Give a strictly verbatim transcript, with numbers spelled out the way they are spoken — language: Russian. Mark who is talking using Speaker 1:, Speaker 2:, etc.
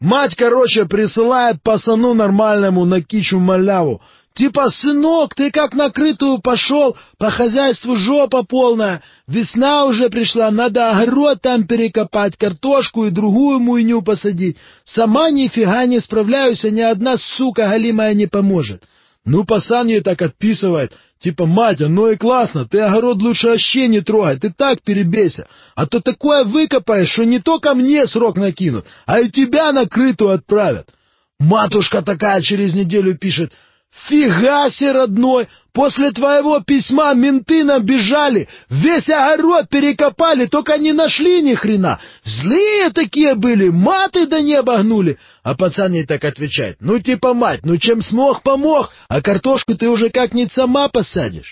Speaker 1: Мать, короче, присылает пацану нормальному на кичу маляву. Типа, сынок, ты как на крытую пошел, по хозяйству жопа полная. Весна уже пришла, надо огород там перекопать, картошку и другую муйню посадить. Сама нифига не справляюсь, а ни одна сука галимая не поможет. Ну, пацан ей так отписывает. Типа, мать, ну и классно, ты огород лучше вообще не трогай, ты так перебейся. А то такое выкопаешь, что не только мне срок накинут, а и тебя на крытую отправят. Матушка такая через неделю пишет: «Фига себе, родной, после твоего письма менты набежали, весь огород перекопали, только не нашли ни хрена. Злые такие были, маты до неба гнули». А пацан ей так отвечает: «Ну типа, мать, ну чем смог, помог, а картошку ты уже как-нибудь сама посадишь».